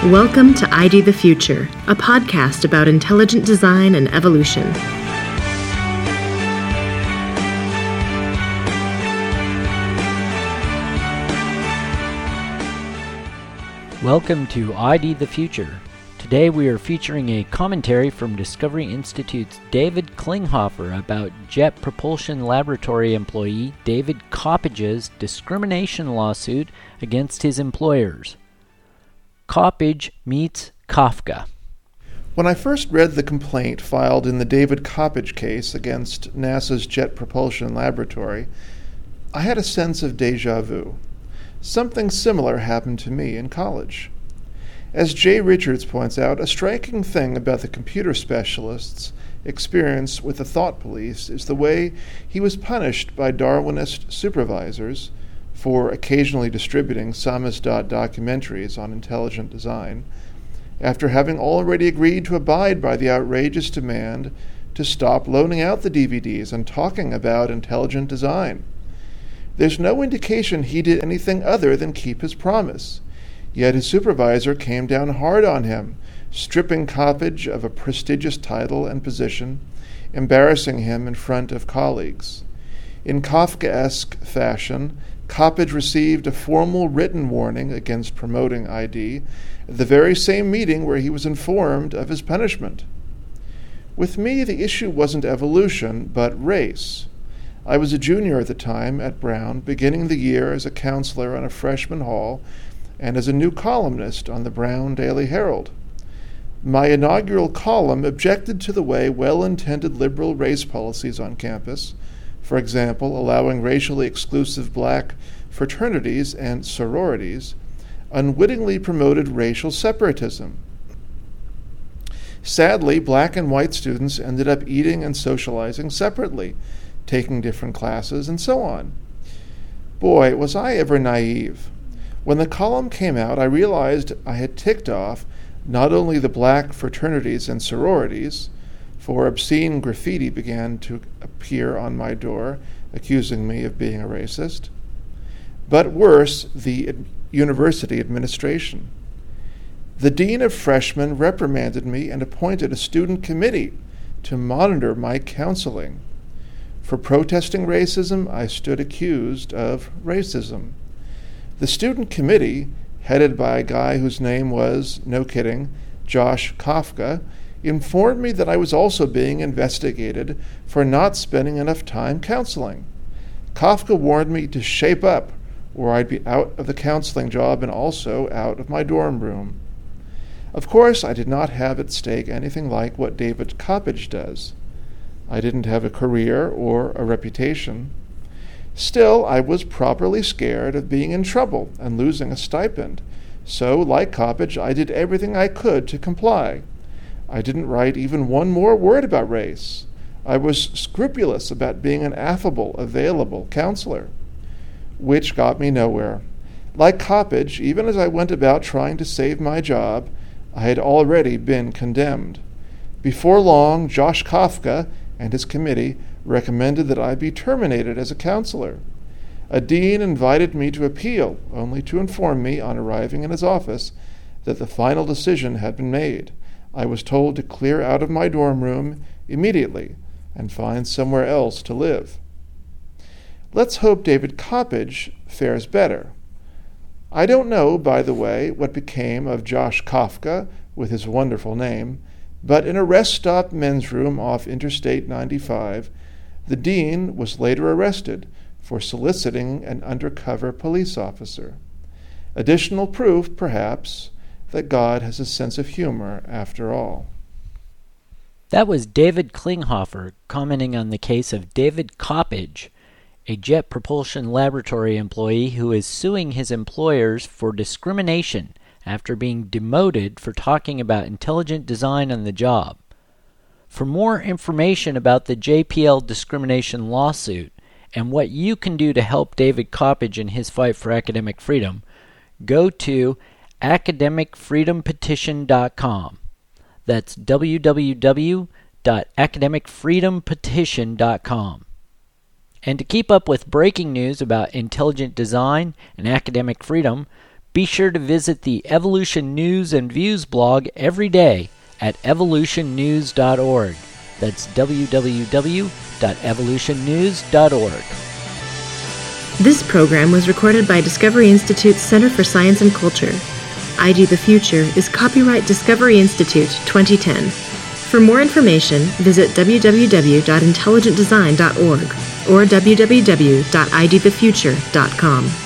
Welcome to ID the Future, a podcast about intelligent design and evolution. Welcome to ID the Future. Today we are featuring a commentary from Discovery Institute's David Klinghoffer about Jet Propulsion Laboratory employee David Koppage's discrimination lawsuit against his employers. Koppage meets Kafka. When I first read the complaint filed in the David Koppage case against NASA's Jet Propulsion Laboratory, I had a sense of déjà vu. Something similar happened to me in college. As Jay Richards points out, a striking thing about the computer specialist's experience with the thought police is the way he was punished by Darwinist supervisors for occasionally distributing samizdat documentaries on intelligent design, after having already agreed to abide by the outrageous demand to stop loaning out the DVDs and talking about intelligent design. There's no indication he did anything other than keep his promise, yet his supervisor came down hard on him, stripping Koppage of a prestigious title and position, embarrassing him in front of colleagues. In Kafkaesque fashion, Koppage received a formal written warning against promoting ID at the very same meeting where he was informed of his punishment. With me, the issue wasn't evolution, but race. I was a junior at the time at Brown, beginning the year as a counselor on a freshman hall and as a new columnist on the Brown Daily Herald. My inaugural column objected to the way well-intended liberal race policies on campus, for example, allowing racially exclusive black fraternities and sororities, unwittingly promoted racial separatism. Sadly, black and white students ended up eating and socializing separately, taking different classes, and so on. Boy, was I ever naive. When the column came out, I realized I had ticked off not only the black fraternities and sororities, for obscene graffiti began to appear on my door, accusing me of being a racist, but worse, the university administration. The dean of freshmen reprimanded me and appointed a student committee to monitor my counseling. For protesting racism, I stood accused of racism. The student committee, headed by a guy whose name was, no kidding, Josh Kafka, informed me that I was also being investigated for not spending enough time counseling. Kafka warned me to shape up, or I'd be out of the counseling job and also out of my dorm room. Of course, I did not have at stake anything like what David Koppage does. I didn't have a career or a reputation. Still, I was properly scared of being in trouble and losing a stipend. So, like Koppage, I did everything I could to comply. I didn't write even one more word about race. I was scrupulous about being an affable, available counselor, which got me nowhere. Like Koppage, even as I went about trying to save my job, I had already been condemned. Before long, Josh Kafka and his committee recommended that I be terminated as a counselor. A dean invited me to appeal, only to inform me on arriving in his office that the final decision had been made. I was told to clear out of my dorm room immediately and find somewhere else to live. Let's hope David Koppage fares better. I don't know, by the way, what became of Josh Kafka with his wonderful name, but in a rest stop men's room off Interstate 95, the dean was later arrested for soliciting an undercover police officer. Additional proof, perhaps, that God has a sense of humor after all. That was David Klinghoffer commenting on the case of David Koppage, a Jet Propulsion Laboratory employee who is suing his employers for discrimination after being demoted for talking about intelligent design on the job. For more information about the JPL discrimination lawsuit and what you can do to help David Koppage in his fight for academic freedom, go to academicfreedompetition.com. That's www.academicfreedompetition.com. And to keep up with breaking news about intelligent design and academic freedom, Be sure to visit the Evolution News and Views blog every day at evolutionnews.org. That's www.evolutionnews.org. This program was recorded by Discovery Institute's Center for Science and Culture. ID The Future is copyright Discovery Institute 2010. For more information, visit www.intelligentdesign.org or www.idthefuture.com.